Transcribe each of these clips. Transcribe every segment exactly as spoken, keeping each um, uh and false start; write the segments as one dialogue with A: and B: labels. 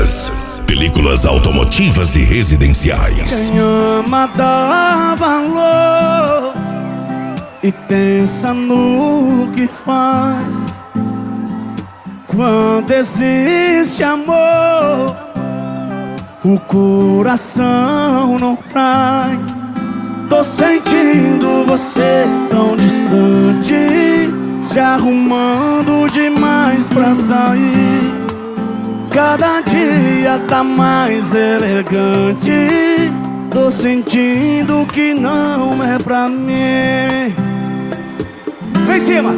A: Películas. Películas automotivas e residenciais.
B: Quem ama dá valor e pensa no que faz. Quando existe amor, o coração não trai. Tô sentindo você tão distante, se arrumando demais pra sair. Cada dia tá mais elegante. Tô sentindo que não é pra mim. Vem em cima.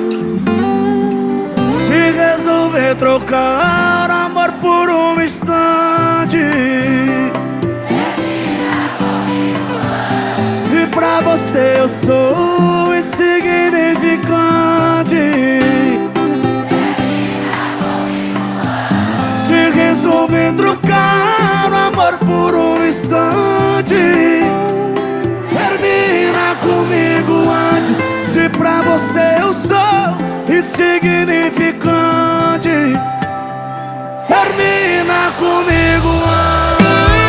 B: Se resolver trocar amor por um instante, se pra você eu sou insignificante, se resolver trocar amor por um instante, termina comigo antes. Se pra você eu sou insignificante, termina comigo antes.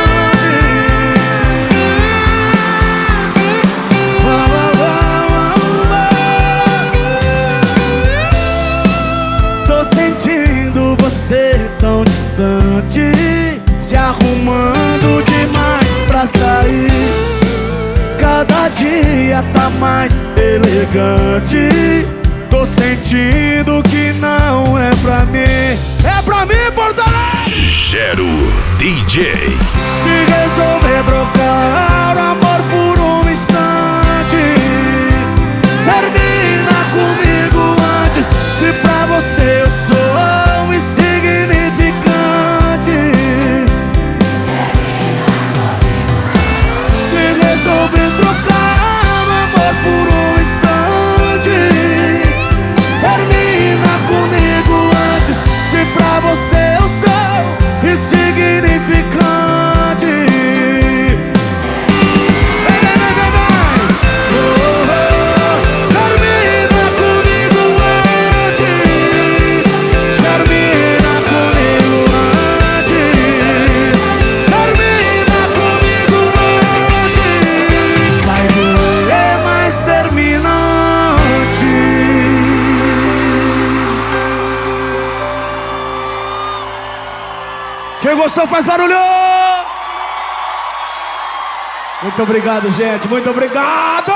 B: Tô sentindo você tão distante, se arrumando demais pra sair. Cada dia tá mais elegante. Tô sentindo que não é pra mim. É pra mim, Porto Alegre!
A: Gero D J.
B: Se resolver trocar amor por um instante, termina comigo antes. Se pra você eu sou insignificante, se resolver trocar amor por um instante, termina comigo antes. Se pra você eu sou insignificante, vem, vem, vem, vem, vem. Oh, oh, termina comigo antes. Termina comigo antes. Termina comigo antes. Vai doer, mas termina antes. Quem gostou faz barulho! Muito obrigado, gente. Muito obrigado!